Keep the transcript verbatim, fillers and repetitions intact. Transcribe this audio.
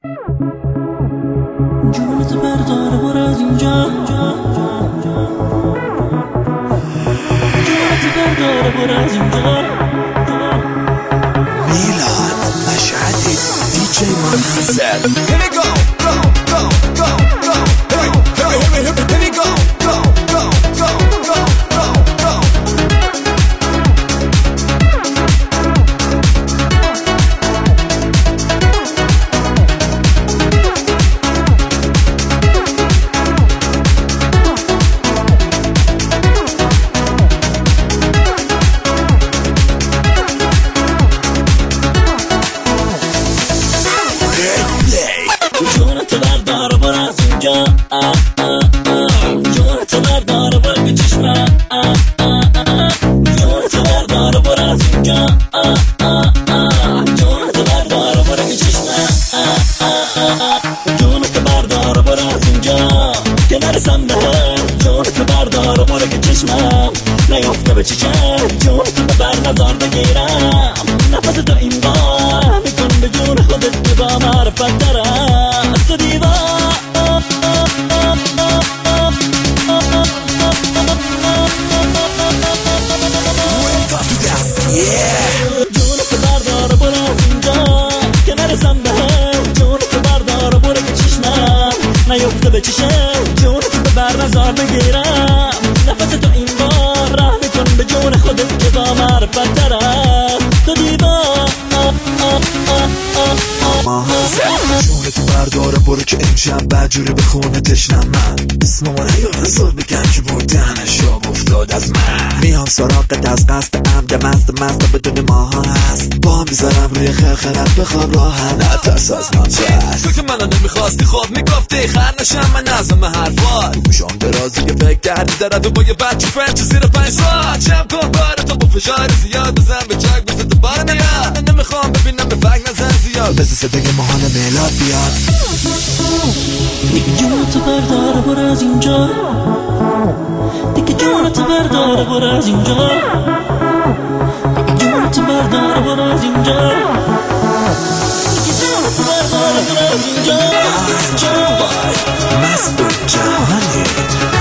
جونت بردار برو از اینجا، جونت بردار برو از اینجا. میلاد مشهدی دیجی منحصر. Here we go, go, go, go, go. Here we, here we, here we, here we go, go, go, go, go, go, go. جونت بردار برو از اینجا، جونت بردار برو به چشمم، جونت بردار برو از اینجا، جونت بردار برو به چشمم، جونت بردار برو از اینجا که نرسم بهم، جونت بردار برو که چشمم نیافته به چشم، جونت ببر نزار بگیرم نفس تو این بار میکن به جون خودت که با معرفت دارم از تو دیوار. جونت بردار برو از اینجا که نرسم بهم، جونت بردار برو که چشمم نیفته به چشم، جونت ببر نزار بگیرم نفس تو این بار راه میکن به جون خودت که با معرفت دارم تو دیوار. جونت برداره برو که امشب بدجوری به خونه تشنم من اسم ما نیارن زور بگن که بردنش شاب افتاد از من میام سراغت از قصد عمد مست مست بدون ماها هست با هم بیزارم روی خرخرت بخواب راحت نترس از من چست تو که منو نمیخواستی خواب میگفتی خر نشم من نظم حرفات گوشم درازی که فکر کردی دارد و با یه بچه فرنچ زیر پنج ساعت جمع کن بارتو با فشار زیاد بزن به چک بزن تو بار میاد نمیخوام ببینم به فکر نزن زیاد بزن صدای ماهان میلاد بیاد. دیگه جونت بردار برو از اینجا، دیگه جونت بردار برو از اینجا، دیگه جونت بردار برو از اینجا، دیگه جونت بردار برو از اینجا. مسعود جهانی